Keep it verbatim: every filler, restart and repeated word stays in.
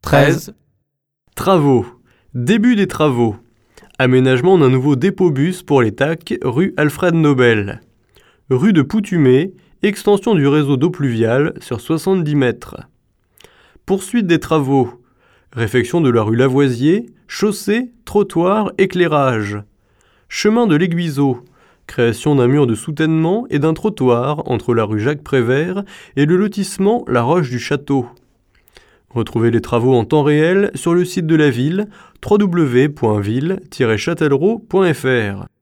treize. Travaux. Début des travaux. Aménagement d'un nouveau dépôt-bus pour les T A C, rue Alfred Nobel. Rue de Poutumé, extension du réseau d'eau pluviale sur soixante-dix mètres. Poursuite des travaux. Réfection de la rue Lavoisier, chaussée, trottoir, éclairage. Chemin de l'Aiguiseau. Création d'un mur de soutènement et d'un trottoir entre la rue Jacques-Prévert et le lotissement La Roche du Château. Retrouvez les travaux en temps réel sur le site de la ville w w w point ville tiret châtellerault point f r.